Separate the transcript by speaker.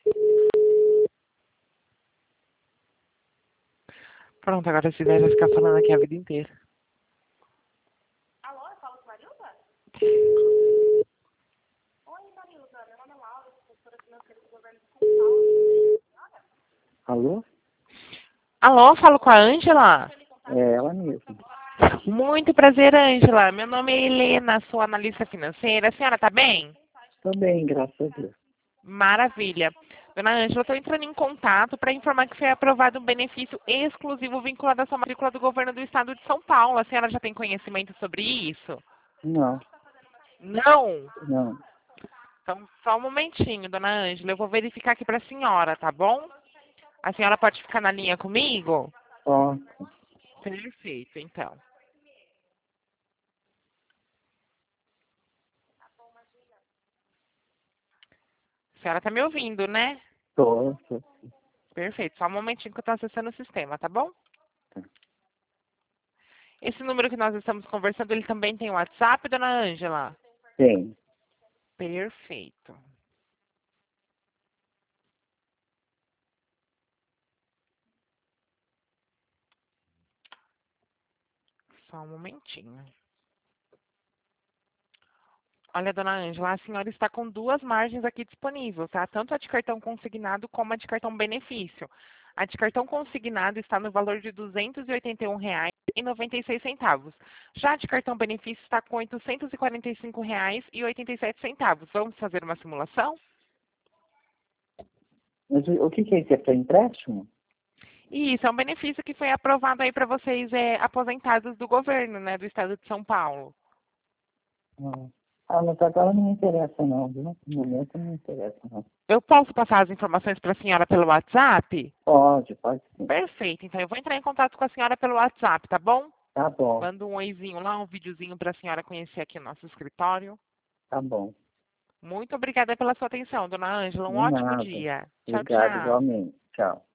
Speaker 1: Pronto, agora se der, vai ficar falando aqui a vida inteira.
Speaker 2: Alô, eu falo com Marilda? Oi, Marilda. Meu nome é Laura, professora financeira do governo de São Paulo.
Speaker 3: Alô?
Speaker 1: Alô, falo com a Ângela?
Speaker 3: É ela mesma.
Speaker 1: Muito prazer, Ângela. Meu nome é Helena, sou analista financeira. A senhora tá bem?
Speaker 3: Tô bem, graças a Deus.
Speaker 1: Maravilha. Dona Ângela, estou entrando em contato para informar que foi aprovado um benefício exclusivo vinculado à sua matrícula do governo do estado de São Paulo. A senhora já tem conhecimento sobre isso?
Speaker 3: Não,
Speaker 1: Não?
Speaker 3: não.
Speaker 1: Então, só um momentinho, dona Ângela. Eu vou verificar aqui para a senhora, tá bom? A senhora pode ficar na linha comigo?
Speaker 3: Ó,
Speaker 1: Perfeito, então. A senhora está me ouvindo, né?
Speaker 3: tô.
Speaker 1: Perfeito. Só um momentinho que eu estou acessando o sistema, tá bom?
Speaker 3: Tá.
Speaker 1: Esse número que nós estamos conversando, ele também tem WhatsApp, dona Ângela?
Speaker 3: Tem.
Speaker 1: Perfeito. Só um momentinho. Olha, dona Ângela, a senhora está com duas margens aqui disponíveis, tá? Tanto a de cartão consignado como a de cartão benefício. A de cartão consignado está no valor de R$ 281,96. Já a de cartão benefício está com R$ 845,87. Vamos fazer uma simulação?
Speaker 3: Mas o que é isso? É para empréstimo?
Speaker 1: Isso, é um benefício que foi aprovado aí para vocês aposentados do governo, né, do estado de São Paulo.
Speaker 3: Não. Ah, mas agora não me interessa não, viu? No momento não me interessa não.
Speaker 1: Eu posso passar as informações para a senhora pelo WhatsApp?
Speaker 3: Pode sim.
Speaker 1: Perfeito. Então, eu vou entrar em contato com a senhora pelo WhatsApp, tá bom?
Speaker 3: Tá bom,
Speaker 1: Manda um oizinho lá, um videozinho para a senhora conhecer aqui o nosso escritório.
Speaker 3: tá bom.
Speaker 1: Muito obrigada pela sua atenção, dona Ângela. Um
Speaker 3: De
Speaker 1: ótimo
Speaker 3: nada.
Speaker 1: dia. Tchau,
Speaker 3: Obrigado
Speaker 1: tchau.
Speaker 3: igualmente. Tchau.